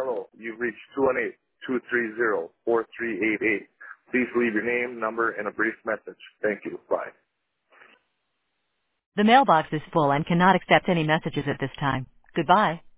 Hello, you've reached 218-230-4388. Please leave your name, number, and a brief message. Thank you. Bye. The mailbox is full and cannot accept any messages at this time. Goodbye.